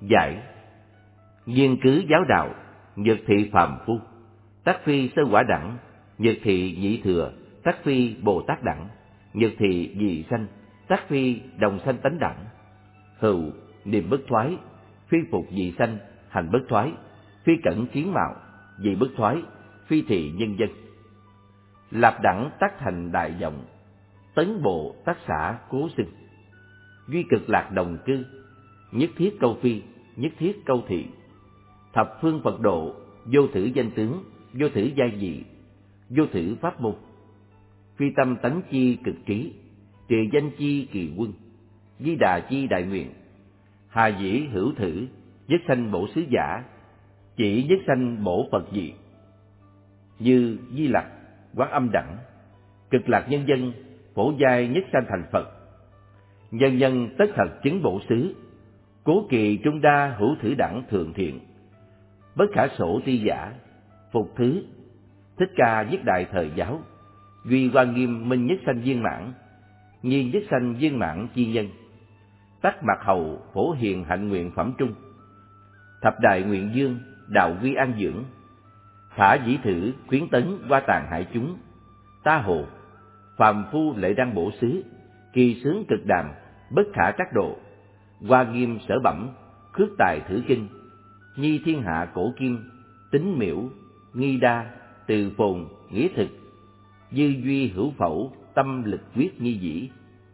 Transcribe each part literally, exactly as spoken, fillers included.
Giải: nghiên cứu giáo đạo, nhược thị phàm phu, tắc phi sơ quả đẳng, nhược thị nhị thừa, tắc phi Bồ Tát đẳng, nhược thị dị sanh, tắc phi đồng sanh tánh đẳng. Hữu niệm bất thoái, phi phục dị sanh, hành bất thoái, phi cẩn kiến mạo, dị bất thoái, phi thị nhân dân. Lạp đẳng tác thành đại vọng, tấn bộ tác xã cố sinh. Duy cực lạc đồng cư, nhất thiết câu phi, nhất thiết câu thị. Thập phương Phật độ, vô thử danh tướng, vô thử giai dị, vô thử pháp môn. Phi tâm tánh chi cực trí, trì danh chi kỳ quân, di đà chi đại nguyện. Hà dĩ hữu thử, nhất sanh bổ sứ giả, chỉ nhất sanh bổ Phật dị. Như Di Lặc, Quán Âm đẳng, cực lạc nhân dân, phổ giai nhất sanh thành Phật. Nhân nhân tất thật chứng bổ xứ, cố kỳ trung đa hữu thử đẳng thượng thiện. Bất khả sổ ti giả, phục thứ, thích ca nhất đại thời giáo. Duy Hoa Nghiêm minh nhất sanh viên mãn, nhi nhất sanh viên mãn chi nhân. Tắc mặt hầu phổ hiền hạnh nguyện phẩm trung. Thập đại nguyện dương, đạo quy an dưỡng. Thả dĩ thử khuyến tấn qua tàn hại chúng. Ta hồ phàm phu lệ đăng bổ xứ, kỳ sướng cực đàm, bất khả trắc độ. Hoa Nghiêm sở bẩm, khước tài thử kinh. Nhi thiên hạ cổ kim, tính miễu, nghi đa, từ phồn, nghĩa thực. Dư duy hữu phẩu, tâm lực quyết nhi dĩ.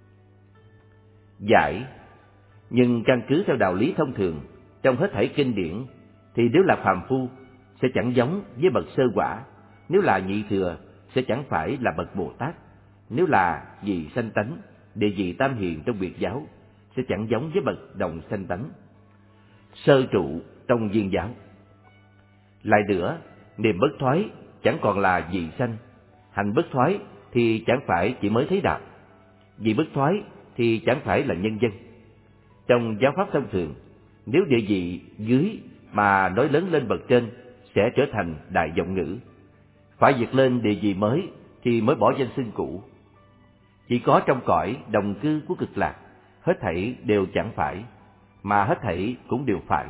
Giải: nhưng căn cứ theo đạo lý thông thường, trong hết thảy kinh điển, thì nếu là phàm phu sẽ chẳng giống với bậc sơ quả, nếu là nhị thừa sẽ chẳng phải là bậc Bồ Tát, nếu là dị sanh tánh, địa vị tam hiền trong biệt giáo sẽ chẳng giống với bậc đồng sanh tánh, sơ trụ trong viên giáo. Lại nữa, niệm bất thoái chẳng còn là dị sanh, hành bất thoái thì chẳng phải chỉ mới thấy đạo, dị bất thoái thì chẳng phải là nhân dân. Trong giáo pháp thông thường, nếu địa vị dưới mà nói lớn lên bậc trên sẽ trở thành đại vọng ngữ, phải vượt lên địa vị mới thì mới bỏ danh xưng cũ. Chỉ có trong cõi đồng cư của cực lạc, hết thảy đều chẳng phải, mà hết thảy cũng đều phải.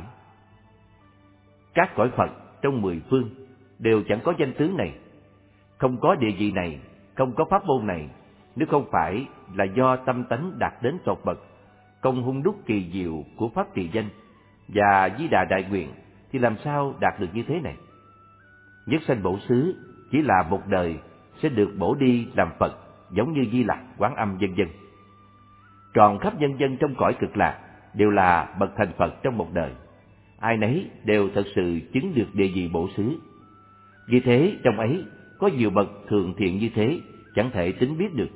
Các cõi Phật trong mười phương đều chẳng có danh tướng này, không có địa vị này, không có pháp môn này, nếu không phải là do tâm tánh đạt đến tột bậc, công hung đúc kỳ diệu của pháp trì danh và Di Đà đại nguyện, thì làm sao đạt được như thế này? Nhất sanh bổ xứ chỉ là một đời sẽ được bổ đi làm Phật, giống như Di Lặc, Quán Âm vân vân. Tròn khắp nhân dân trong cõi cực lạc đều là bậc thành Phật trong một đời, ai nấy đều thật sự chứng được địa vị bổ xứ. Vì thế trong ấy có nhiều bậc thường thiện như thế chẳng thể tính biết được.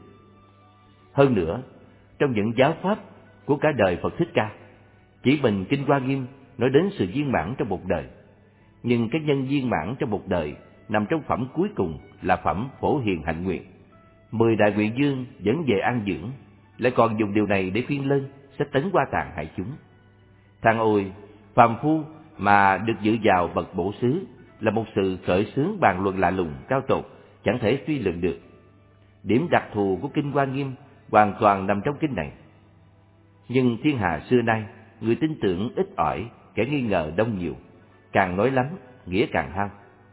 Hơn nữa, trong những giáo pháp của cả đời Phật Thích Ca, chỉ mình Kinh Hoa Nghiêm nói đến sự viên mãn trong một đời, nhưng cái nhân viên mãn trong một đời nằm trong phẩm cuối cùng là phẩm phổ hiền hạnh nguyện. Mười đại nguyện dương dẫn về an dưỡng, lại còn dùng điều này để khuyên lên sẽ tấn qua tàn hại chúng. Thằng ôi, phàm phu mà được dự vào bậc bổ xứ là một sự khởi xướng bàn luận lạ lùng cao tột, chẳng thể suy luận được. Điểm đặc thù của Kinh Hoa Nghiêm hoàn toàn nằm trong kinh này. Nhưng thiên hạ xưa nay, người tin tưởng ít ỏi, kẻ nghi ngờ đông nhiều, càng nói lắm, nghĩa càng hao.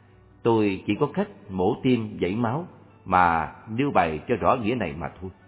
Tôi chỉ có cách mổ tim dãy máu mà nêu bày cho rõ nghĩa này mà thôi.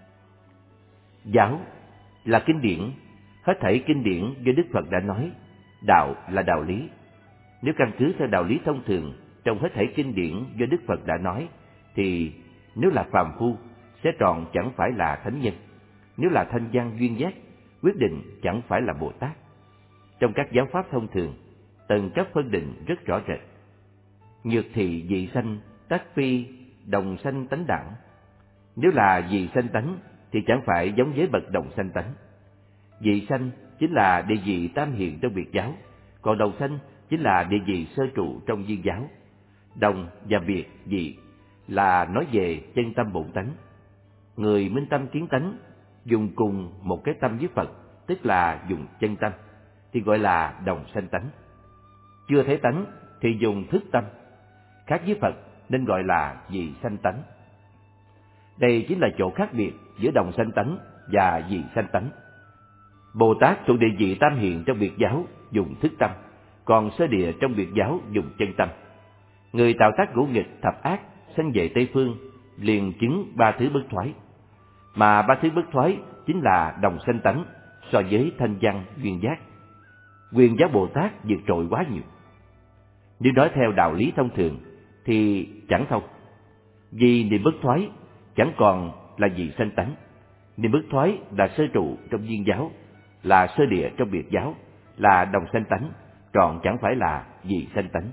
Giáo là kinh điển, hết thảy kinh điển do Đức Phật đã nói. Đạo là đạo lý. Nếu căn cứ theo đạo lý thông thường trong hết thảy kinh điển do Đức Phật đã nói, thì nếu là phàm phu sẽ trọn chẳng phải là thánh nhân, nếu là thanh văn duyên giác quyết định chẳng phải là Bồ Tát. Trong các giáo pháp thông thường, tầng cấp phân định rất rõ rệt. Nhược thị dị sanh, tác phi đồng sanh tánh đẳng. Nếu là dị sanh tánh thì chẳng phải giống với bậc đồng sanh tánh. Dị sanh chính là địa vị tam hiền trong biệt giáo, còn đồng sanh chính là địa vị sơ trụ trong viên giáo. Đồng và biệt dị là nói về chân tâm bổn tánh. Người minh tâm kiến tánh dùng cùng một cái tâm với Phật, tức là dùng chân tâm, thì gọi là đồng sanh tánh. Chưa thấy tánh thì dùng thức tâm, khác với Phật nên gọi là dị sanh tánh. Đây chính là chỗ khác biệt giữa đồng sanh tánh và dị sanh tánh. Bồ Tát thuộc địa vị tam hiền trong biệt giáo dùng thức tâm, còn sơ địa trong biệt giáo dùng chân tâm. Người tạo tác ngũ nghịch thập ác sanh về Tây Phương liền chứng ba thứ bất thoái, mà ba thứ bất thoái chính là đồng sanh tánh so với thanh văn duyên giác. Quyền giáo Bồ Tát vượt trội quá nhiều. Nếu nói theo đạo lý thông thường thì chẳng thông, vì niệm bất thoái chẳng còn là gì sanh tánh. Niệm bất thoái là sơ trụ trong duyên giáo, là sơ địa trong biệt giáo, là đồng sanh tánh, trọn chẳng phải là gì sanh tánh.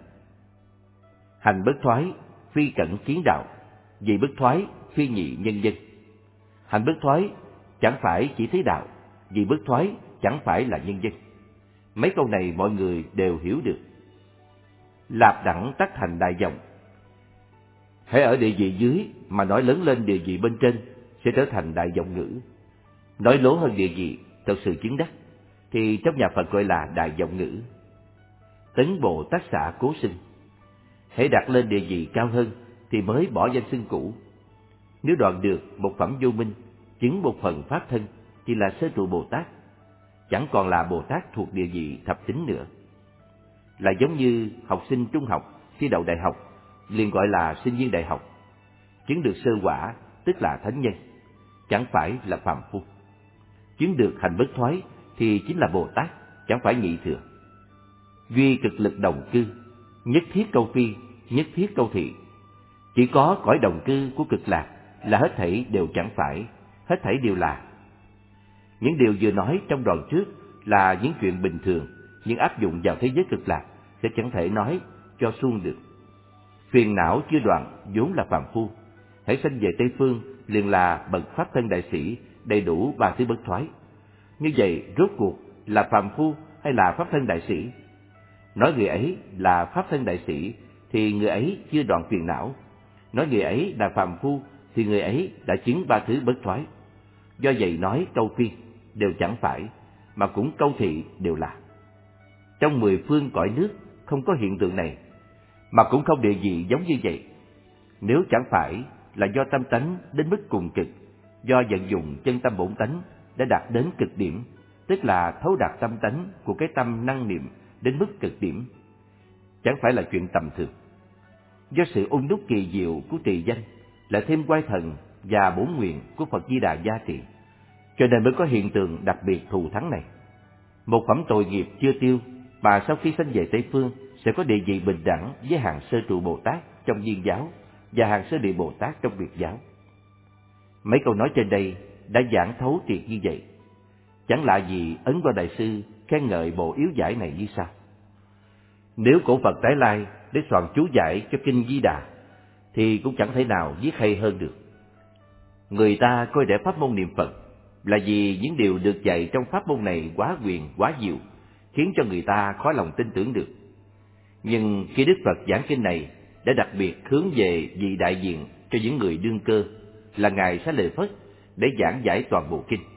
Hành bất thoái phi cẩn kiến đạo, vì bất thoái phi nhị nhân dân. Hành bất thoái chẳng phải chỉ thấy đạo, vì bất thoái chẳng phải là nhân dân. Mấy câu này mọi người đều hiểu được. Lạp đẳng tắc thành đại vọng. Hãy ở địa vị dưới mà nói lớn lên địa vị bên trên sẽ trở thành đại vọng ngữ. Nói lố hơn địa vị thật sự chứng đắc thì trong nhà Phật gọi là đại vọng ngữ. Tấn bộ tác xạ cố sinh. Hãy đặt lên địa vị cao hơn thì mới bỏ danh xưng cũ. Nếu đoạn được một phẩm vô minh, chứng một phần pháp thân thì là sơ trụ Bồ Tát, chẳng còn là Bồ Tát thuộc địa vị thập tính nữa. Là giống như học sinh trung học thi đậu đại học liền gọi là sinh viên đại học. Chứng được sơ quả tức là thánh nhân, chẳng phải là phàm phu. Chứng được hành bất thoái thì chính là Bồ Tát, chẳng phải nhị thừa. Duy cực lực đồng cư, nhất thiết câu phi, nhất thiết câu thị. Chỉ có cõi đồng cư của cực lạc là hết thảy đều chẳng phải, hết thảy đều là. Những điều vừa nói trong đoạn trước là những chuyện bình thường, nhưng áp dụng vào thế giới cực lạc sẽ chẳng thể nói cho suông được. Phiền não chưa đoạn vốn là phàm phu, hãy sanh về Tây Phương liền là bậc pháp thân đại sĩ, đầy đủ ba thứ bất thoái. Như vậy rốt cuộc là phàm phu hay là pháp thân đại sĩ? Nói người ấy là pháp thân đại sĩ thì người ấy chưa đoạn phiền não. Nói người ấy là phàm phu thì người ấy đã chứng ba thứ bất thoái. Do vậy nói câu phi đều chẳng phải, mà cũng câu thị đều là. Trong mười phương cõi nước không có hiện tượng này, mà cũng không địa vị giống như vậy. Nếu chẳng phải là do tâm tánh đến mức cùng cực, do vận dụng chân tâm bổn tánh đã đạt đến cực điểm, tức là thấu đạt tâm tánh của cái tâm năng niệm đến mức cực điểm, chẳng phải là chuyện tầm thường. Do sự ung đúc kỳ diệu của trì danh, lại thêm oai thần và bổn nguyện của Phật Di Đà gia trì, cho nên mới có hiện tượng đặc biệt thù thắng này. Một phẩm tội nghiệp chưa tiêu, mà sau khi sanh về Tây Phương sẽ có địa vị bình đẳng với hàng sơ trụ Bồ Tát trong duyên giáo và hàng sơ địa Bồ Tát trong biệt giáo. Mấy câu nói trên đây đã giảng thấu triệt như vậy, chẳng lạ gì Ấn Quang Đại Sư khen ngợi bộ yếu giải này như sau. Nếu cổ Phật tái lai để soạn chú giải cho kinh Di Đà thì cũng chẳng thể nào viết hay hơn được. Người ta coi rẻ pháp môn niệm Phật là vì những điều được dạy trong pháp môn này quá quyền, quá diệu, khiến cho người ta khó lòng tin tưởng được. Nhưng khi Đức Phật giảng kinh này đã đặc biệt hướng về vị đại diện cho những người đương cơ là Ngài Xá Lợi Phất để giảng giải toàn bộ kinh.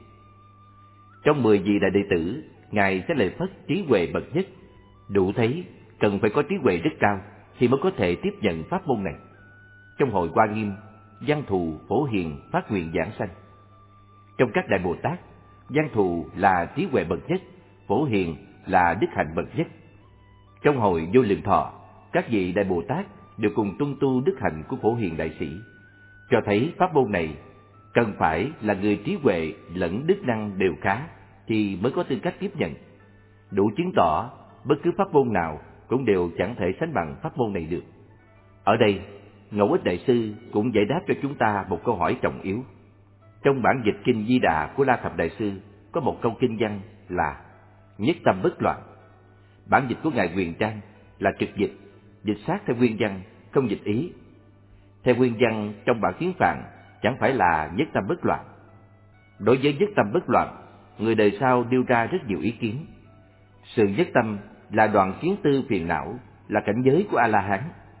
Trong mười vị đại đệ tử, Ngài Xá Lợi Phất trí huệ bậc nhất, đủ thấy cần phải có trí huệ rất cao thì mới có thể tiếp nhận pháp môn này. Trong hội Hoa Nghiêm, Văn Thù, Phổ Hiền phát nguyện giảng sanh. Trong các đại Bồ Tát, Văn Thù là trí huệ bậc nhất, Phổ Hiền là đức hạnh bậc nhất. Trong hội Vô Lượng Thọ, các vị đại Bồ Tát đều cùng tuân tu đức hạnh của Phổ Hiền đại sĩ, cho thấy pháp môn này cần phải là người trí huệ lẫn đức năng đều khá thì mới có tư cách tiếp nhận, đủ chứng tỏ bất cứ pháp môn nào cũng đều chẳng thể sánh bằng pháp môn này được. Ở đây, Ngẫu Ích Đại Sư cũng giải đáp cho chúng ta một câu hỏi trọng yếu. Trong bản dịch kinh Di Đà của La Thập Đại Sư có một câu kinh văn là nhất tâm bất loạn. Bản dịch của Ngài Huyền Trang là trực dịch, dịch sát theo nguyên văn, không dịch ý. Theo nguyên văn trong bản tiếng Phạn chẳng phải là nhất tâm bất loạn. Đối với nhất tâm bất loạn, người đời sau đưa ra rất nhiều ý kiến. Sự nhất tâm là đoạn kiến tư phiền não, là cảnh giới của A-la-hán.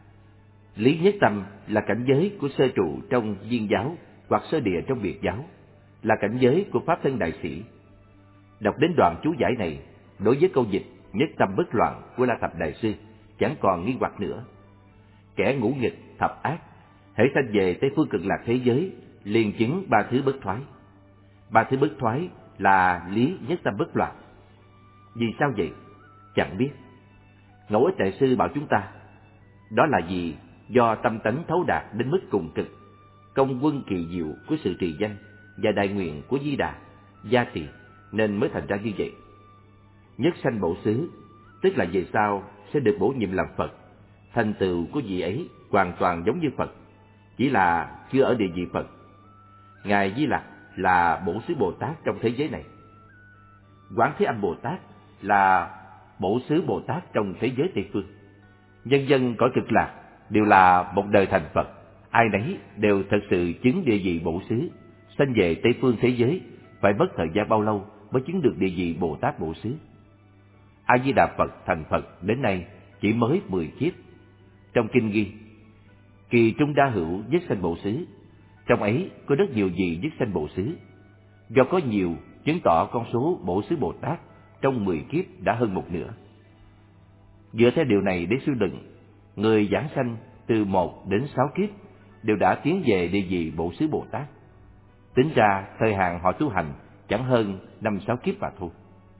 Lý nhất tâm là cảnh giới của sơ trụ trong viên giáo hoặc sơ địa trong biệt giáo, là cảnh giới của pháp thân đại sĩ. Đọc đến đoạn chú giải này, đối với câu dịch nhất tâm bất loạn của La Thập Đại Sư chẳng còn nghi hoặc nữa. Kẻ ngũ nghịch thập ác hễ sanh về Tây Phương Cực Lạc thế giới liền chứng ba thứ bất thoái. Ba thứ bất thoái là lý nhất tâm bất loạn. Vì sao vậy? Chẳng biết. Ngẫu Ích Đại Sư bảo chúng ta, đó là vì do tâm tánh thấu đạt đến mức cùng cực, công quân kỳ diệu của sự trì danh và đại nguyện của Di Đà, gia trì nên mới thành ra như vậy. Nhất sanh bổ xứ, tức là về sau sẽ được bổ nhiệm làm Phật. Thành tựu của vị ấy hoàn toàn giống như Phật, chỉ là chưa ở địa vị Phật. Ngài Di Lặc là bổ xứ Bồ Tát trong thế giới này. Quán Thế Âm Bồ Tát là bổ xứ Bồ Tát trong thế giới Tây phương. Nhân dân cõi Cực Lạc đều là một đời thành Phật, ai nấy đều thật sự chứng địa vị bổ xứ. Sanh về Tây phương thế giới phải mất thời gian bao lâu mới chứng được địa vị Bồ Tát bổ xứ? A Di Đà Phật thành Phật đến nay chỉ mới mười kiếp. Trong kinh ghi, kỳ trung đa hữu nhất sanh bổ xứ, trong ấy có rất nhiều vị nhất sanh bổ xứ. Do có nhiều, chứng tỏ con số bổ xứ Bồ Tát trong mười kiếp đã hơn một nửa. Dựa theo điều này để suy luận, người giảng sanh từ một đến sáu kiếp đều đã tiến về địa vị bổ xứ Bồ Tát. Tính ra thời hạn họ tu hành chẳng hơn năm sáu kiếp mà thôi.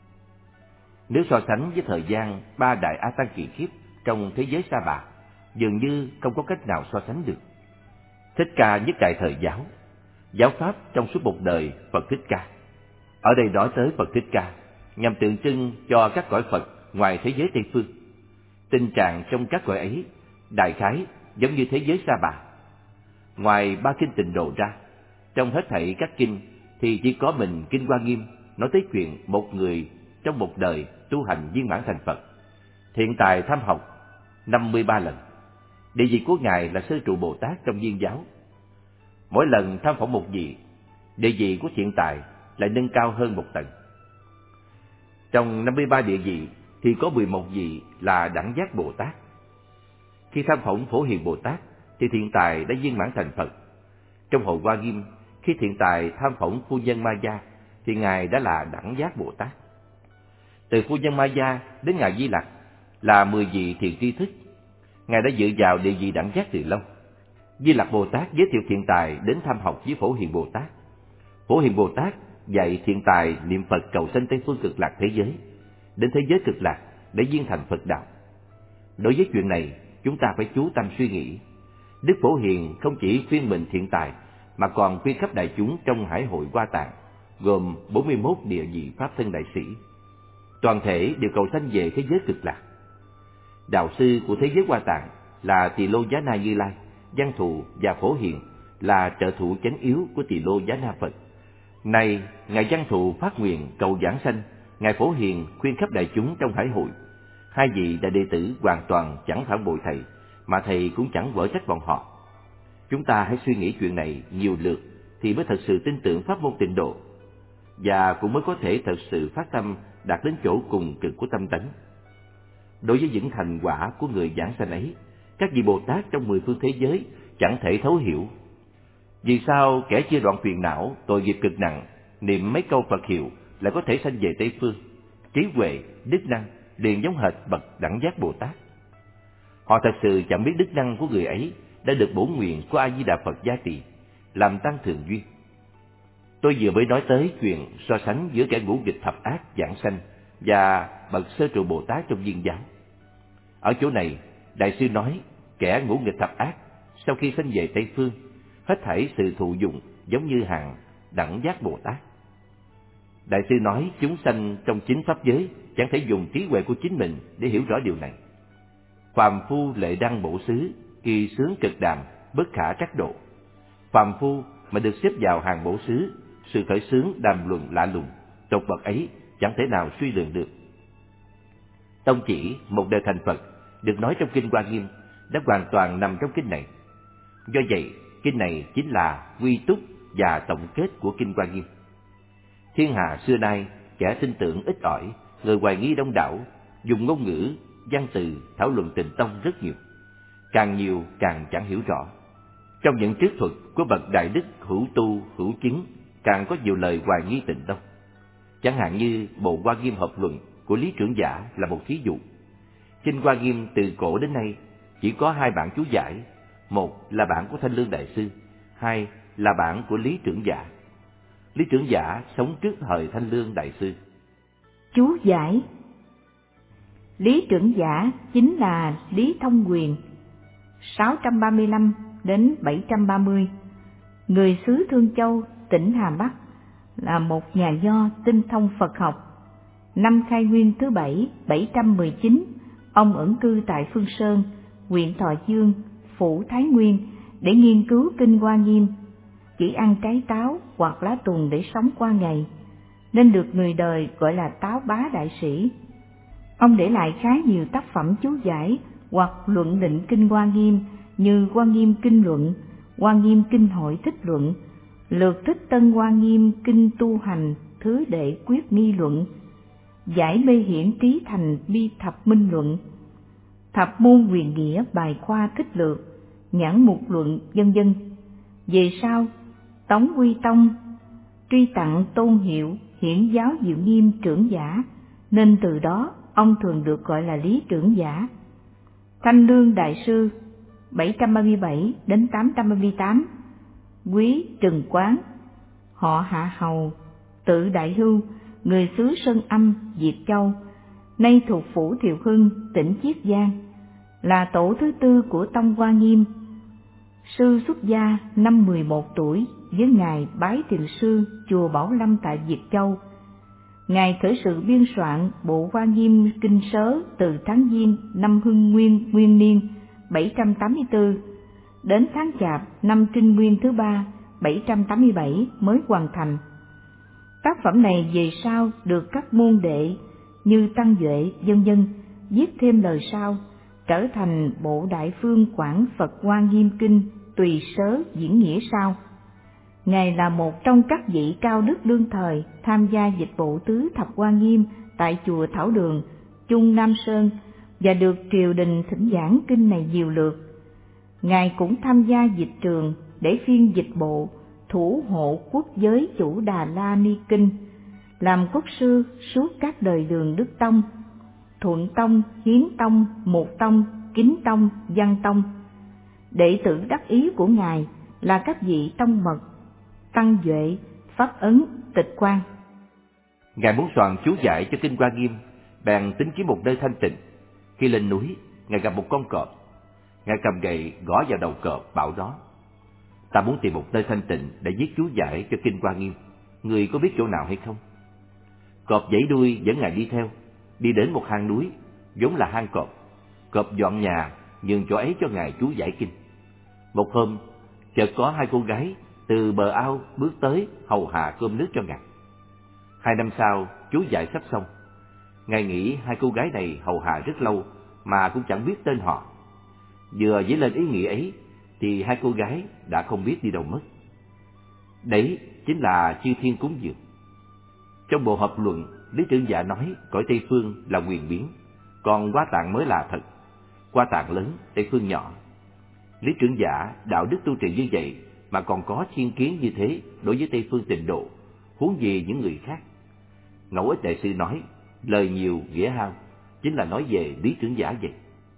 Nếu so sánh với thời gian ba đại A Tăng kỳ kiếp trong thế giới Sa Bà, dường như không có cách nào so sánh được. Thích Ca nhất đại thời giáo, giáo pháp trong suốt một đời Phật Thích Ca. Ở đây nói tới Phật Thích Ca nhằm tượng trưng cho các cõi Phật ngoài thế giới Tây phương. Tình trạng trong các cõi ấy đại khái giống như thế giới Sa Bà. Ngoài ba kinh Tịnh Độ ra, trong hết thảy các kinh thì chỉ có mình kinh Hoa Nghiêm nói tới chuyện một người trong một đời tu hành viên mãn thành Phật. Thiện tài tham học năm mươi ba lần. Địa vị của Ngài là Sơ Trụ Bồ Tát trong Viên giáo. Mỗi lần tham phỏng một vị, địa vị của thiện tài lại nâng cao hơn một tầng. Trong năm mươi ba địa vị thì có mười một vị là Đẳng Giác Bồ Tát. Khi tham phỏng Phổ Hiền Bồ Tát thì thiện tài đã viên mãn thành Phật. Trong Hội Hoa Nghiêm, khi thiện tài tham phỏng Phu Nhân Ma Gia thì Ngài đã là Đẳng Giác Bồ Tát. Từ Phu Nhân Ma Gia đến Ngài Di Lặc là mười vị thiện tri thức. Ngài đã dự vào địa vị Đẳng Giác từ lâu. Di Lặc Bồ Tát giới thiệu thiện tài đến tham học với Phổ Hiền Bồ Tát. Phổ Hiền Bồ Tát dạy thiện tài niệm Phật cầu sanh Tây phương Cực Lạc thế giới, đến thế giới Cực Lạc để viên thành Phật đạo. Đối với chuyện này, chúng ta phải chú tâm suy nghĩ. Đức Phổ Hiền không chỉ khuyên mình thiện tài, mà còn khuyên khắp đại chúng trong Hải Hội Hoa Tạng, gồm bốn mươi mốt địa vị Pháp thân đại sĩ. Toàn thể đều cầu sanh về thế giới Cực Lạc. Đạo sư của thế giới Hoa Tạng là Tỳ Lô Giá Na Như Lai, Văn Thù và Phổ Hiền là trợ thủ chánh yếu của Tỳ Lô Giá Na Phật. Này, Ngài Văn Thù phát nguyện cầu giảng sanh, Ngài Phổ Hiền khuyên khắp đại chúng trong Hải Hội. Hai vị đại đệ tử hoàn toàn chẳng phản bội thầy, mà thầy cũng chẳng quở trách bọn họ. Chúng ta hãy suy nghĩ chuyện này nhiều lượt thì mới thật sự tin tưởng pháp môn Tịnh Độ, và cũng mới có thể thật sự phát tâm đạt đến chỗ cùng cực của tâm tánh. Đối với những thành quả của người giảng sanh ấy, các vị Bồ Tát trong mười phương thế giới chẳng thể thấu hiểu. Vì sao kẻ chưa đoạn phiền não, tội nghiệp cực nặng, niệm mấy câu Phật hiệu lại có thể sanh về Tây phương, trí huệ, đức năng liền giống hệt bậc Đẳng Giác Bồ Tát? Họ thật sự chẳng biết đức năng của người ấy đã được bổn nguyện của A Di Đà Phật gia trì, làm tăng thường duyên. Tôi vừa mới nói tới chuyện so sánh giữa kẻ ngũ nghịch thập ác giảng sanh và bậc Sơ Trụ Bồ Tát trong Viên giáo. Ở chỗ này, Đại sư nói kẻ ngũ nghịch thập ác sau khi sanh về Tây phương, hết thảy sự thụ dụng giống như hàng Đẳng Giác Bồ Tát. Đại sư nói chúng sanh trong chính pháp giới chẳng thể dùng trí huệ của chính mình để hiểu rõ điều này. Phàm phu lệ đăng bổ xứ, kỳ sướng cực đàm, bất khả trắc độ. Phàm phu mà được xếp vào hàng bổ xứ, sự khởi sướng đàm luận lạ lùng, tột bậc ấy chẳng thể nào suy lường được. Tông chỉ một đời thành Phật được nói trong kinh Hoa Nghiêm đã hoàn toàn nằm trong kinh này. Do vậy, kinh này chính là quy túc và tổng kết của kinh Hoa Nghiêm. Thiên hạ xưa nay kẻ tin tưởng ít ỏi, người hoài nghi đông đảo, dùng ngôn ngữ, văn từ thảo luận Tịnh tông rất nhiều, càng nhiều càng chẳng hiểu rõ. Trong những triết thuật của bậc đại đức hữu tu hữu chứng càng có nhiều lời hoài nghi Tịnh tông. Chẳng hạn như bộ Hoa Nghiêm hợp luận của Lý Trưởng Giả là một thí dụ. Kinh Hoa Nghiêm từ cổ đến nay chỉ có hai bản chú giải, một là bản của Thanh Lương Đại Sư, hai là bản của Lý Trưởng Giả. Lý Trưởng Giả sống trước thời Thanh Lương Đại Sư. Chú giải: Lý Trưởng Giả chính là Lý Thông Quyền, sáu trăm ba mươi lăm đến bảy trăm ba mươi, người xứ Thương Châu, tỉnh Hà Bắc, là một nhà nho tinh thông Phật học. Năm khai nguyên thứ bảy, bảy trăm mười chín, ông ẩn cư tại Phương Sơn, huyện Thọ Dương, phủ Thái Nguyên để nghiên cứu kinh Hoa Nghiêm, chỉ ăn trái táo hoặc lá tùng để sống qua ngày, nên được người đời gọi là Táo Bá Đại Sĩ. Ông để lại khá nhiều tác phẩm chú giải hoặc luận định kinh Hoa Nghiêm như Hoa Nghiêm Kinh Luận, Hoa Nghiêm Kinh Hội Thích Luận, Lược Thích Tân Hoa Nghiêm Kinh Tu Hành Thứ Đệ Quyết Nghi Luận, Giải Mê Hiển Trí Thành Bi Thập Minh Luận, Thập Môn Quyền Nghĩa Bài Khoa Thích Lược, Nhãn Mục Luận, vân vân. Về sau, Tống Quy Tông truy tặng tôn hiệu Hiển Giáo Diệu Nghiêm Trưởng Giả, nên từ đó ông thường được gọi là Lý Trưởng Giả. Thanh Lương Đại Sư, bảy trăm ba mươi bảy đến tám trăm ba mươi tám, Quý Trừng Quán, họ Hạ Hầu, tự Đại Hưu, người xứ Sơn Âm, Diệp Châu, nay thuộc phủ Thiệu Hưng, tỉnh Chiết Giang, là tổ thứ tư của tông Hoa Nghiêm. Sư xuất gia năm mười một tuổi với ngài bái thiền sư chùa Bảo Lâm tại Diệp Châu. Ngài khởi sự biên soạn bộ Hoa Nghiêm Kinh Sớ từ tháng Giêng năm Hưng Nguyên Nguyên Niên bảy trăm tám mươi tư đến tháng Chạp năm Trinh Nguyên thứ ba bảy trăm tám mươi bảy mới hoàn thành. Tác phẩm này về sau được các môn đệ như Tăng Duệ vân vân viết thêm lời sau, trở thành bộ Đại Phương Quảng Phật Hoa Nghiêm Kinh tùy sớ diễn nghĩa sau. Ngài là một trong các vị cao đức đương thời tham gia dịch vụ tứ thập Hoa Nghiêm tại chùa Thảo Đường, Trung Nam Sơn và được triều đình thỉnh giảng kinh này nhiều lượt. Ngài cũng tham gia dịch trường để phiên dịch bộ Thủ hộ quốc giới chủ Đà La Ni Kinh, làm quốc sư suốt các đời Đường Đức Tông, Thuận Tông, Hiến Tông, Một Tông, Kính Tông, Văn Tông. Đệ tử đắc ý của Ngài là các vị tông mật Tăng Duệ, Pháp Ấn, Tịch Quang. Ngài muốn soạn chú giải cho kinh Hoa Nghiêm, bèn tính kiếm một nơi thanh tịnh. Khi lên núi, Ngài gặp một con cọp. Ngài cầm gậy gõ vào đầu cọp, bảo đó: "Ta muốn tìm một nơi thanh tịnh để viết chú giải cho kinh Hoa Nghiêm. Người có biết chỗ nào hay không?" Cọp giãy đuôi dẫn Ngài đi theo. Đi đến một hang núi, vốn là hang cọp. Cọp dọn nhà nhường chỗ ấy cho Ngài chú giải kinh. Một hôm, chợt có hai cô gái từ bờ ao bước tới hầu hạ cơm nước cho Ngài. Hai năm sau, chú giải sắp xong. Ngài nghĩ hai cô gái này hầu hạ rất lâu mà cũng chẳng biết tên họ. Vừa dấy lên ý nghĩ ấy thì hai cô gái đã không biết đi đâu mất. Đấy chính là chư thiên cúng dường. Trong bộ hợp luận, Lý Trưởng Giả nói cõi Tây Phương là huyền biến, còn Hoa Tạng mới là thật. Hoa Tạng lớn, Tây Phương nhỏ. Lý Trưởng Giả đạo đức tu trì như vậy mà còn có thiên kiến như thế đối với Tây Phương Tịnh Độ, huống gì những người khác. Ngẫu Ích Đại Sư nói lời nhiều nghĩa hao, chính là nói về Lý Trưởng Giả vậy.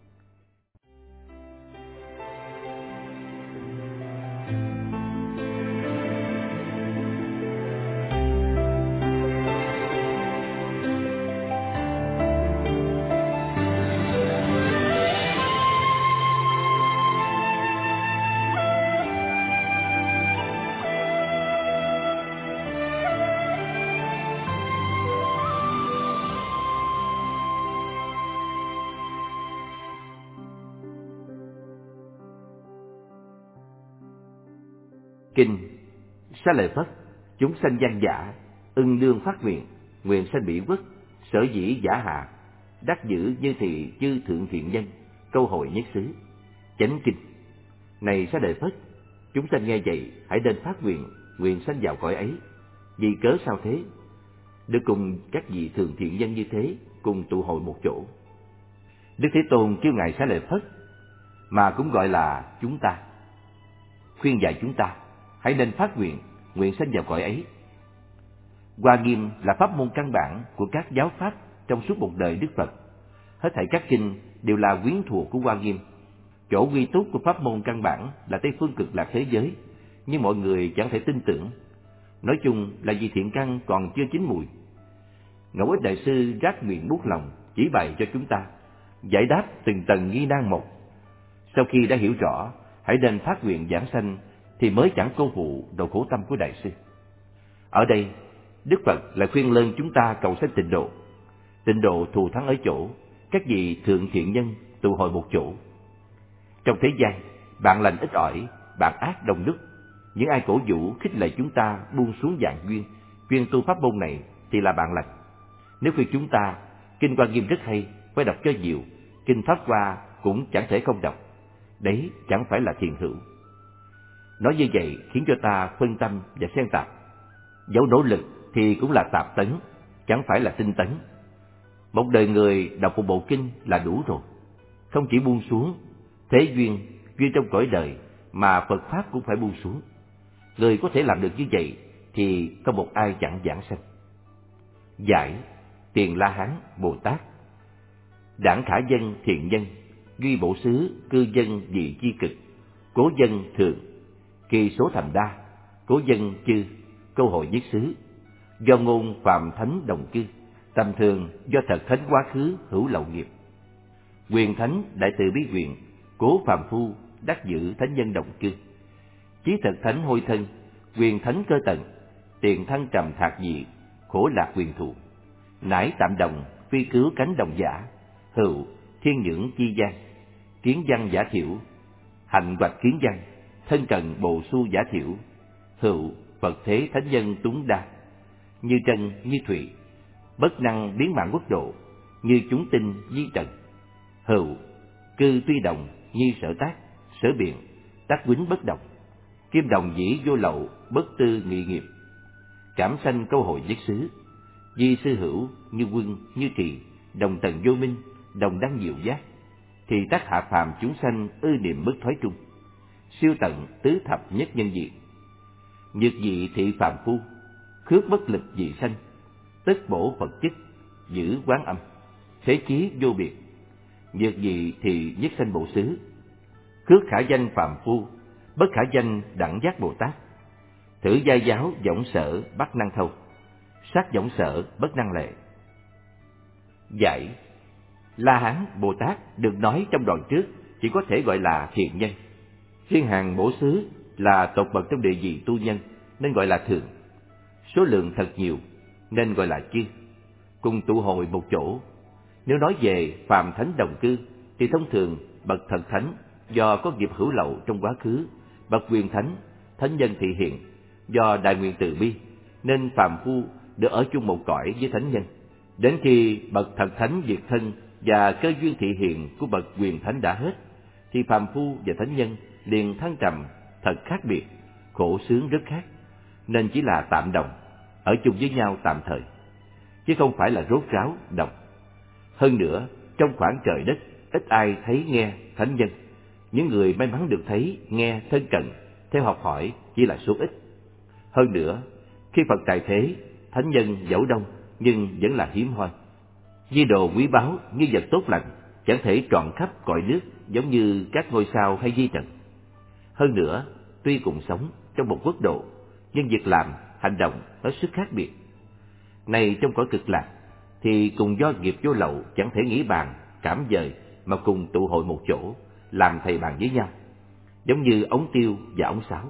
Kinh Xá Lợi Phất, chúng sanh văn giả, ưng đương phát nguyện, nguyện sanh bỉ quốc, sở dĩ giả hạ, đắc giữ như thị chư thượng thiện nhân, câu hội nhất xứ. Chánh kinh. Này Xá Lợi Phất, chúng sanh nghe vậy hãy nên phát nguyện, nguyện sanh vào cõi ấy. Vì cớ sao thế? Được cùng các vị thượng thiện nhân như thế cùng tụ hội một chỗ. Đức Thế Tôn kêu ngài Xá Lợi Phất, mà cũng gọi là chúng ta, khuyên dạy chúng ta hãy nên phát nguyện, nguyện sanh vào cõi ấy. Hoa Nghiêm là pháp môn căn bản của các giáo pháp trong suốt một đời Đức Phật. Hết thảy các kinh đều là quyến thuộc của Hoa Nghiêm. Chỗ quy túc của pháp môn căn bản là Tây Phương Cực Lạc thế giới, nhưng mọi người chẳng thể tin tưởng. Nói chung là vì thiện căn còn chưa chín mùi. Ngẫu Ích Đại Sư rát miệng buốt lòng, chỉ bày cho chúng ta, giải đáp từng tầng nghi nan một. Sau khi đã hiểu rõ, hãy nên phát nguyện giảng sanh thì mới chẳng cô phụ độ khổ tâm của Đại sư. Ở đây, Đức Phật lại khuyên lơn chúng ta cầu sanh tịnh độ. Tịnh độ thù thắng ở chỗ các vị thượng thiện nhân tụ hội một chỗ. Trong thế gian, bạn lành ít ỏi, bạn ác đông đúc. Những ai cổ vũ khích lệ chúng ta buông xuống dạng duyên, chuyên tu pháp môn này thì là bạn lành. Nếu khuyên chúng ta, kinh Hoa Nghiêm rất hay, phải đọc cho nhiều, kinh Pháp Hoa cũng chẳng thể không đọc. Đấy chẳng phải là thiện hữu. Nói như vậy khiến cho ta phân tâm và xen tạp. Dẫu nỗ lực thì cũng là tạp tấn, chẳng phải là tinh tấn. Một đời người đọc một bộ kinh là đủ rồi. Không chỉ buông xuống, thế duyên, duyên trong cõi đời mà Phật Pháp cũng phải buông xuống. Người có thể làm được như vậy thì không một ai chẳng giảng sanh. Giải Tiền La Hán Bồ Tát. Đảng khả dân thiện nhân, duy bổ xứ cư dân dị chi cực, cố dân thường, kỳ số thành đa, cố dân chư, câu hội nhất xứ, do ngôn phạm thánh đồng cư, tầm thường do thật thánh quá khứ hữu lậu nghiệp. Quyền thánh đại từ bi quyền, cố phàm phu đắc giữ thánh nhân đồng cư. Chí thật thánh hôi thân, quyền thánh cơ tận, tiền thân trầm thạc dị, khổ lạc quyền thụ. Nải tạm đồng, phi cứu cánh đồng giả, hữu thiên nhưỡng chi gian, kiến văn giả thiểu, hành hoạch kiến văn, thân cần bồ su giả thiểu, hữu Phật thế thánh nhân túng đa, như trân như thủy, bất năng biến mạng quốc độ, như chúng tinh di trần, hữu cư tuy đồng như sở tác, sở biện, tác quýnh bất đồng, kim đồng dĩ vô lậu, bất tư nghị nghiệp, cảm sanh câu hội nhất xứ, di sư hữu như quân như trì, đồng tần vô minh, đồng đăng diệu giác, thì tác hạ phàm chúng sanh ư niệm bất thoái trung, siêu tận tứ thập nhất nhân diện. Nhược dị thị phàm phu, khước bất lực dị sanh, tất bổ Phật chức, giữ quán âm, thế chí vô biệt. Nhược dị thì nhất sanh bộ xứ, khước khả danh phàm phu, bất khả danh đẳng giác Bồ Tát. Thử giai giáo võng sở bắt năng thâu, sát võng sở bất năng lệ. Giải La Hán Bồ Tát được nói trong đoạn trước chỉ có thể gọi là thiện nhân. Riêng hàng bổ xứ là tột bậc trong địa vị tu nhân nên gọi là thường. Số lượng thật nhiều nên gọi là chư, cùng tụ hội một chỗ. Nếu nói về phàm thánh đồng cư thì thông thường bậc thật thánh do có nghiệp hữu lậu trong quá khứ, bậc quyền thánh, thánh nhân thị hiện do đại nguyện từ bi, nên phàm phu được ở chung một cõi với thánh nhân. Đến khi bậc thật thánh diệt thân và cơ duyên thị hiện của bậc quyền thánh đã hết, thì phàm phu và thánh nhân liền thăng trầm thật khác biệt, khổ sướng rất khác, nên chỉ là tạm đồng, ở chung với nhau tạm thời, chứ không phải là rốt ráo đồng. Hơn nữa, trong khoảng trời đất, ít ai thấy nghe thánh nhân. Những người may mắn được thấy, nghe, thân cận, theo học hỏi chỉ là số ít. Hơn nữa, khi Phật tại thế, thánh nhân dẫu đông nhưng vẫn là hiếm hoi. Di đồ quý báu như vật tốt lành, chẳng thể trọn khắp cõi nước giống như các ngôi sao hay di trần. Hơn nữa, tuy cùng sống trong một quốc độ, nhưng việc làm, hành động hết sức khác biệt. Này trong cõi cực lạc, thì cùng do nghiệp vô lậu chẳng thể nghĩ bàn, cảm dời mà cùng tụ hội một chỗ, làm thầy bàn với nhau, giống như ống tiêu và ống sáo.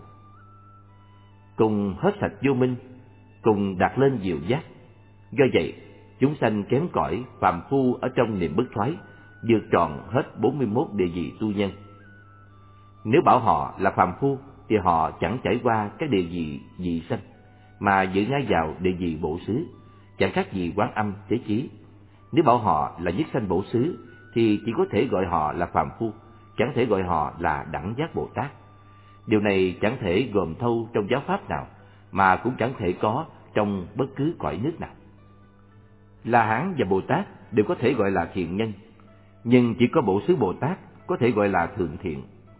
Cùng hết sạch vô minh, cùng đạt lên diệu giác. Do vậy, chúng sanh kém cỏi phàm phu ở trong niệm bất thoái, vượt trọn hết bốn mươi mốt địa vị tu nhân. Nếu bảo họ là phàm phu thì họ chẳng trải qua các địa vị dị sanh, mà giữ ngay vào địa vị bổ xứ, chẳng khác gì Quán Âm Thế Chí. Nếu bảo họ là nhất sanh bổ xứ thì chỉ có thể gọi họ là phàm phu, chẳng thể gọi họ là đẳng giác Bồ Tát. Điều này chẳng thể gồm thâu trong giáo pháp nào, mà cũng chẳng thể có trong bất cứ cõi nước nào. La Hán và Bồ Tát đều có thể gọi là thiện nhân, nhưng chỉ có Bổ Xứ Bồ Tát có thể gọi là thượng thiện.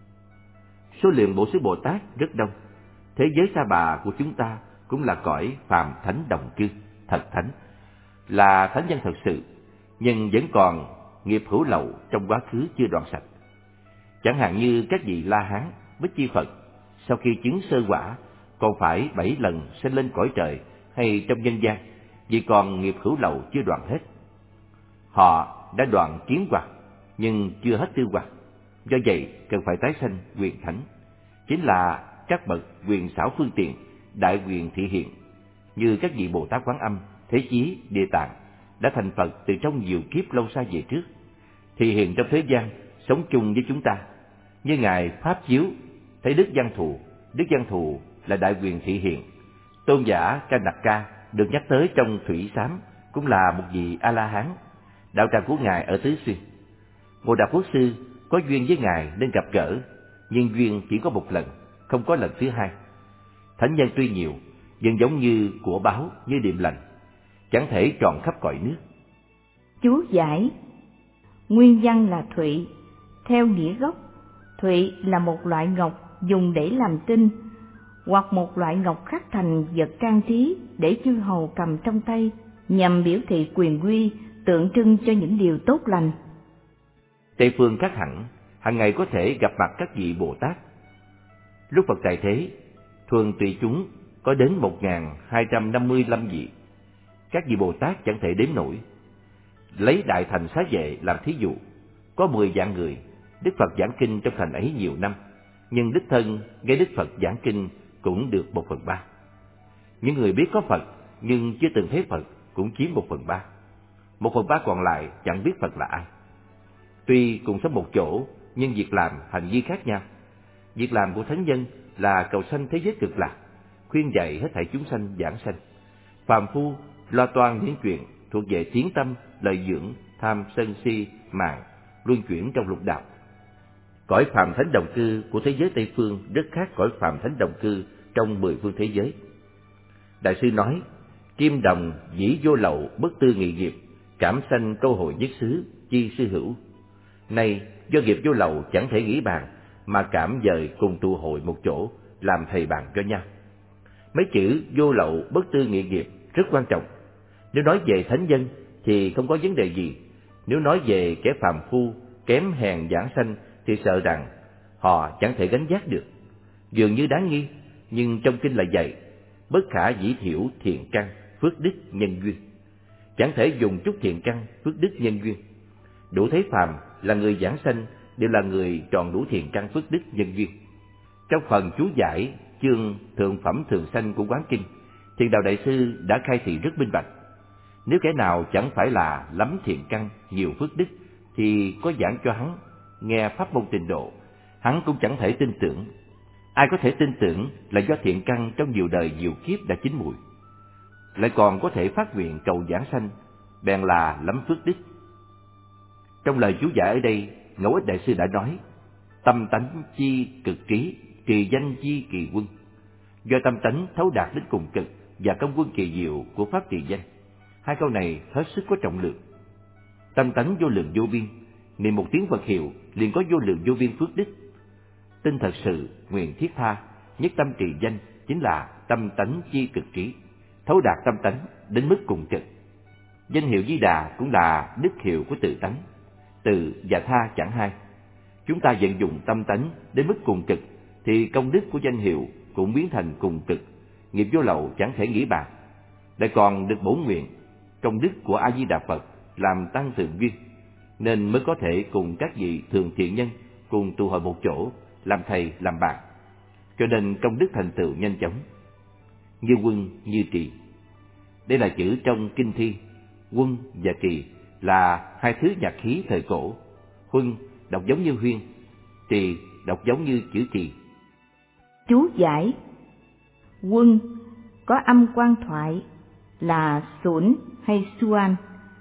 Số lượng Bổ Xứ Bồ Tát rất đông. Thế giới Sa Bà của chúng ta cũng là cõi phàm thánh đồng cư, thật thánh, là thánh nhân thật sự, nhưng vẫn còn nghiệp hữu lậu trong quá khứ chưa đoạn sạch. Chẳng hạn như các vị La Hán, Bích Chi Phật, sau khi chứng sơ quả, còn phải bảy lần sinh lên cõi trời hay trong nhân gian, vì còn nghiệp hữu lậu chưa đoạn hết. Họ đã đoạn kiến hoặc nhưng chưa hết tư hoặc, do vậy cần phải tái sanh quyền thánh, chính là các bậc quyền xảo phương tiện, đại quyền thị hiện, như các vị Bồ Tát Quán Âm, Thế Chí, Địa Tạng đã thành Phật từ trong nhiều kiếp lâu xa về trước, thị hiện trong thế gian, sống chung với chúng ta. Như ngài Pháp Chiếu thấy Đức Văn Thù, Đức Văn Thù là đại quyền thị hiện. Tôn giả Kanaka được nhắc tới trong Thủy Sám cũng là một vị A La Hán, đạo tràng của ngài ở Tứ Xuyên. Ngộ Đạo Quốc sư có duyên với ngài nên gặp gỡ, nhưng duyên chỉ có một lần, không có lần thứ hai. Thánh nhân tuy nhiều, nhưng giống như của báo, như điềm lành, chẳng thể tròn khắp cõi nước. Chú giải: nguyên văn là thụy. Theo nghĩa gốc, thụy là một loại ngọc dùng để làm tinh, hoặc một loại ngọc khắc thành vật trang trí để chư hầu cầm trong tay, nhằm biểu thị quyền uy, tượng trưng cho những điều tốt lành. Tây phương khác hẳn, hàng ngày có thể gặp mặt các vị Bồ Tát. Lúc Phật tại thế, thường tùy chúng có đến một nghìn hai trăm năm mươi lăm vị. Các vị Bồ Tát chẳng thể đếm nổi. Lấy Đại Thành Xá Vệ làm thí dụ, có mười vạn người, Đức Phật giảng kinh trong thành ấy nhiều năm, nhưng đích thân nghe Đức Phật giảng kinh cũng được một phần ba. Những người biết có Phật nhưng chưa từng thấy Phật cũng chiếm một phần ba. Một phần ba còn lại chẳng biết Phật là ai. Tuy cùng sống một chỗ, nhưng việc làm, hành vi khác nhau. Việc làm của thánh nhân là cầu sanh thế giới cực lạc, khuyên dạy hết thảy chúng sanh giảng sanh. Phàm phu lo toan những chuyện thuộc về tiếng tâm, lợi dưỡng, tham, sân si, mạn, luân chuyển trong lục đạo. Cõi phàm thánh đồng cư của thế giới Tây phương rất khác cõi phàm thánh đồng cư trong mười phương thế giới. Đại sư nói: kim đồng dĩ vô lậu, bất tư nghị nghiệp, cảm sanh câu hội nhất xứ, chi sư hữu. Nay do nghiệp vô lậu chẳng thể nghĩ bàn, mà cảm dời cùng tụ hội một chỗ, làm thầy bạn cho nhau. Mấy chữ vô lậu bất tư nghị nghiệp rất quan trọng. Nếu nói về thánh nhân thì không có vấn đề gì. Nếu nói về kẻ phàm phu kém hèn giảng sanh thì sợ rằng họ chẳng thể gánh vác được. Dường như đáng nghi, nhưng trong kinh là dạy bất khả dĩ thiểu thiện căn, phước đức, nhân duyên. Chẳng thể dùng chút thiện căn, phước đức, nhân duyên. Đủ thấy phàm là người giảng sanh đều là người tròn đủ thiện căn, phước đức, nhân duyên. Trong phần chú giải chương Thượng Phẩm Thường Sanh của Quán Kinh, Thiền Đạo Đại Sư đã khai thị rất minh bạch. Nếu kẻ nào chẳng phải là lắm thiện căn, nhiều phước đức, thì có giảng cho hắn nghe pháp môn Tịnh Độ, hắn cũng chẳng thể tin tưởng. Ai có thể tin tưởng là do thiện căn trong nhiều đời nhiều kiếp đã chín mùi, lại còn có thể phát nguyện cầu giảng sanh, bèn là lắm phước đức. Trong lời chú giải ở đây, Ngẫu Ích Đại Sư đã nói: tâm tánh chi cực trí, trì danh chi kỳ quân. Do tâm tánh thấu đạt đến cùng cực và công quân kỳ diệu của pháp trì danh. Hai câu này hết sức có trọng lượng. Tâm tánh vô lượng vô biên, niệm một tiếng Phật hiệu liền có vô lượng vô biên phước đức. Tin thật sự, nguyện thiết tha, nhất tâm trì danh chính là tâm tánh chi cực trí, thấu đạt tâm tánh đến mức cùng cực. Danh hiệu Di Đà cũng là đức hiệu của tự tánh, từ và tha chẳng hai. Chúng ta vận dụng tâm tánh đến mức cùng cực thì công đức của danh hiệu cũng biến thành cùng cực, nghiệp vô lậu chẳng thể nghĩ bàn. Lại còn được bổ nguyện công đức của A Di Đà Phật làm tăng thượng duyên, nên mới có thể cùng các vị thường thiện nhân cùng tụ hội một chỗ, làm thầy làm bạn, cho nên công đức thành tựu nhanh chóng. Như quân như trì, đây là chữ trong kinh thi. Quân và trì là hai thứ nhạc khí thời cổ. Huân đọc giống như huyên, trì đọc giống như chữ trì. Chú giải: quân có âm quan thoại là xuẩn hay suan,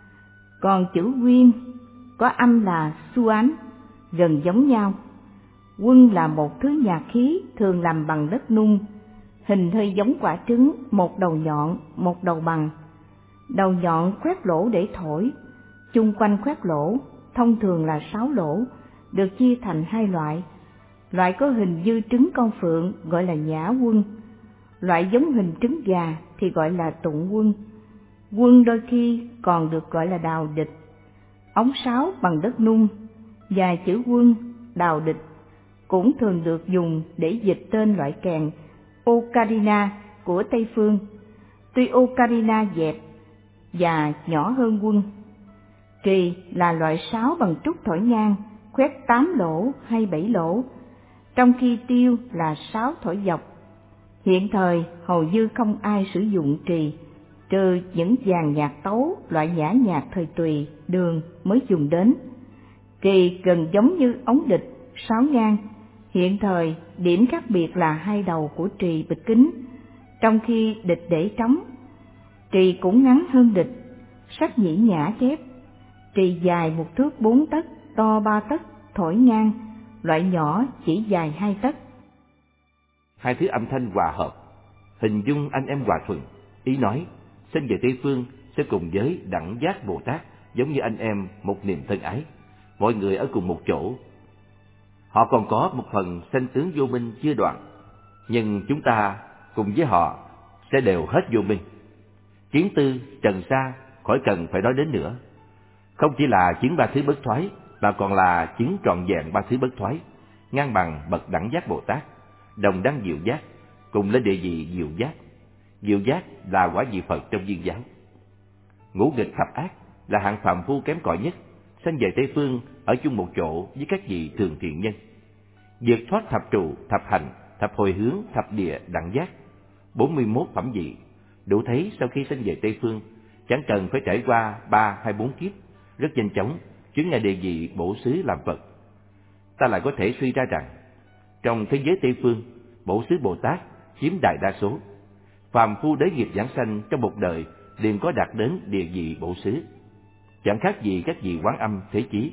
còn chữ nguyên có âm là suán, gần giống nhau. Quân là một thứ nhạc khí thường làm bằng đất nung, hình hơi giống quả trứng, một đầu nhọn, một đầu bằng. Đầu nhọn khoét lỗ để thổi, chung quanh khoét lỗ, thông thường là sáu lỗ, được chia thành hai loại. Loại có hình như trứng con phượng gọi là nhã quân, loại giống hình trứng gà thì gọi là tụng quân. Quân đôi khi còn được gọi là đào địch. Ống sáo bằng đất nung và chữ quân, đào địch cũng thường được dùng để dịch tên loại kèn ocarina của Tây Phương. Tuy ocarina dẹp và nhỏ hơn quân, Trì là loại sáo bằng trúc thổi ngang, khoét tám lỗ hay bảy lỗ, trong khi tiêu là sáo thổi dọc. Hiện thời hầu như không ai sử dụng trì, trừ những dàn nhạc tấu loại nhã nhạc thời Tùy, Đường mới dùng đến. Trì gần giống như ống địch, sáo ngang. Hiện thời điểm khác biệt là hai đầu của trì bịch kính, trong khi địch để trống. Trì cũng ngắn hơn địch. Sách Nhĩ Nhã chép trì dài một thước bốn tấc, to ba tấc, thổi ngang, loại nhỏ chỉ dài hai tấc. Hai thứ âm thanh hòa hợp, hình dung anh em hòa thuận. Ý nói, sinh về Tây Phương sẽ cùng với Đẳng Giác Bồ Tát giống như anh em một niềm thân ái, mọi người ở cùng một chỗ. Họ còn có một phần sanh tướng vô minh chưa đoạn, nhưng chúng ta cùng với họ sẽ đều hết vô minh. Kiến tư, trần sa khỏi cần phải nói đến nữa. Không chỉ là chứng ba thứ bất thoái, mà còn là chứng trọn vẹn ba thứ bất thoái, ngang bằng bậc Đẳng Giác Bồ Tát, đồng đăng diệu giác, cùng lên địa vị diệu giác. Diệu giác là quả vị Phật trong Viên giáo. Ngũ nghịch thập ác là hạng phàm phu kém cỏi nhất, sanh về Tây Phương ở chung một chỗ với các vị thường thiện nhân. Vượt thoát thập trụ, thập hành, thập hồi hướng, thập địa, đẳng giác, bốn mươi mốt phẩm vị, đủ thấy sau khi sanh về Tây Phương chẳng cần phải trải qua ba hay bốn kiếp, rất nhanh chóng chứng ngay địa vị bổ xứ làm Phật. Ta lại có thể suy ra rằng trong thế giới Tây Phương, bổ xứ Bồ Tát chiếm đại đa số. Phàm phu đế nghiệp giảng sanh trong một đời liền có đạt đến địa vị bổ xứ, chẳng khác gì các vị Quán Âm Thế Chí.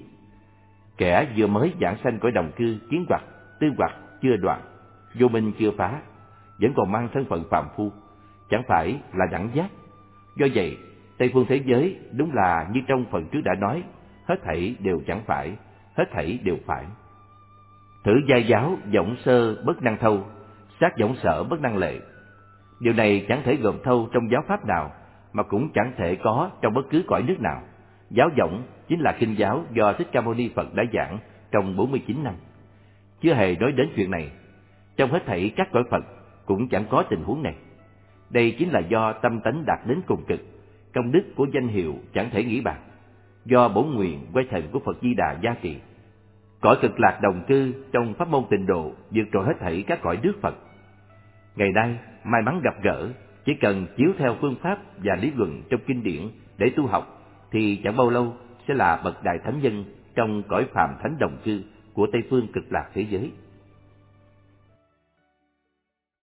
Kẻ vừa mới giảng sanh cõi đồng cư kiến hoặc, tư hoặc chưa đoạn, vô minh chưa phá, vẫn còn mang thân phận phàm phu, chẳng phải là đẳng giác. Do vậy, Tây Phương thế giới đúng là như trong phần trước đã nói, hết thảy đều chẳng phải, hết thảy đều phải. Thử giai giáo vọng sơ bất năng thâu, sát vọng sở bất năng lệ. Điều này chẳng thể gồm thâu trong giáo pháp nào, mà cũng chẳng thể có trong bất cứ cõi nước nào. Giáo vọng chính là kinh giáo do Thích Ca Mâu Ni Phật đã giảng trong bốn mươi chín năm. Chưa hề nói đến chuyện này. Trong hết thảy các cõi Phật cũng chẳng có tình huống này. Đây chính là do tâm tánh đạt đến cùng cực, công đức của danh hiệu chẳng thể nghĩ bàn, do bổn nguyện quay thần của Phật Di Đà gia trì. Cõi cực lạc đồng cư trong pháp môn tịnh độ vượt trội hết thảy các cõi nước Phật. Ngày nay may mắn gặp gỡ, chỉ cần chiếu theo phương pháp và lý luận trong kinh điển để tu học, thì chẳng bao lâu sẽ là bậc đại thánh nhân trong cõi phàm thánh đồng cư của Tây Phương cực lạc thế giới.